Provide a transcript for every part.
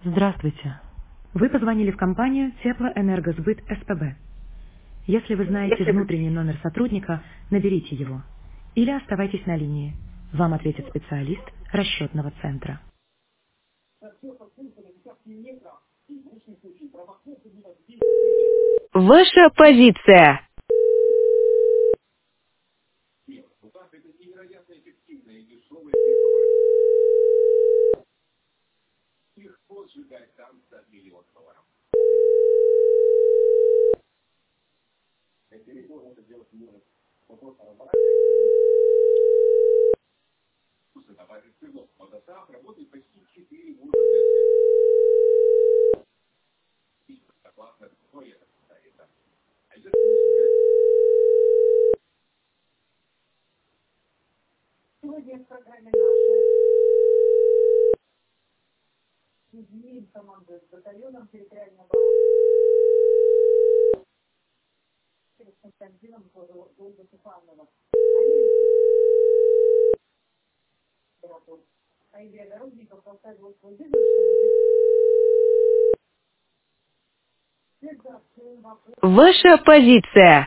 Здравствуйте. Вы позвонили в компанию Теплоэнергосбыт СПБ. Если вы знаете внутренний номер сотрудника, наберите его. Или оставайтесь на линии. Вам ответит специалист расчетного центра. Ваша позиция. Ваша позиция.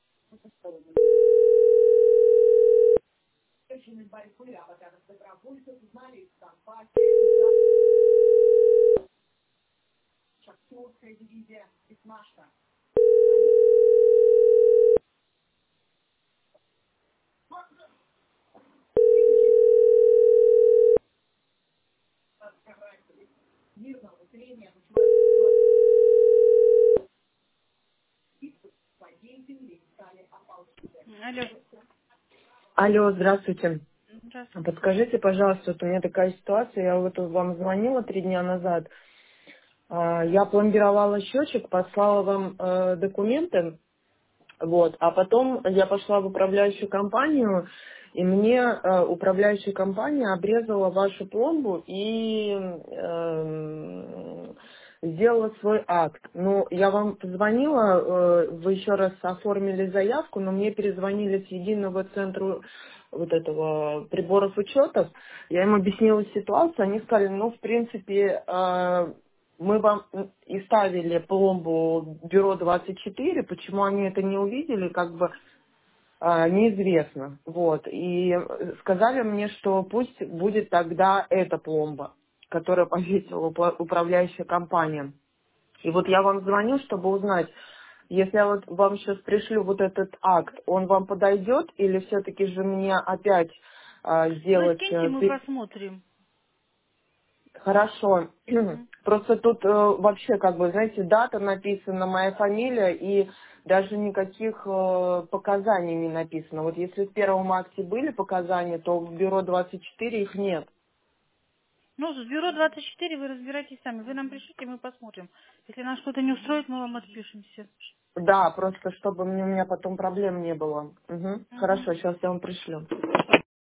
Алло, Алло, здравствуйте. здравствуйте. Подскажите, пожалуйста, вот у меня такая ситуация, я вот вам звонила 3 дня назад. Я пломбировала счетчик, послала вам документы, вот, а потом я пошла в управляющую компанию, и мне управляющая компания обрезала вашу пломбу и сделала свой акт. Ну, я вам позвонила, вы еще раз оформили заявку, но мне перезвонили с единого центра вот этого приборов учетов. Я им объяснила ситуацию, они сказали, ну, в принципе, мы вам и ставили пломбу бюро 24, почему они это не увидели, как бы неизвестно. Вот. И сказали мне, что пусть будет тогда эта пломба, которая повесила управляющая компания. И вот я вам звоню, чтобы узнать, если я вот вам сейчас пришлю вот этот акт, он вам подойдет или все-таки же мне опять Вы сделать... скиньте, мы посмотрим. Хорошо. Мгм. Просто тут вообще, как бы, знаете, дата написана, моя фамилия, и даже никаких показаний не написано. Вот если в первом акте были показания, то в бюро 24 их нет. Ну, с бюро 24 вы разбирайтесь сами. Вы нам пришлите, мы посмотрим. Если нас что-то не устроит, мы вам отпишемся. Да, просто чтобы у меня потом проблем не было. Мгм. Мгм. Хорошо, сейчас я вам пришлю.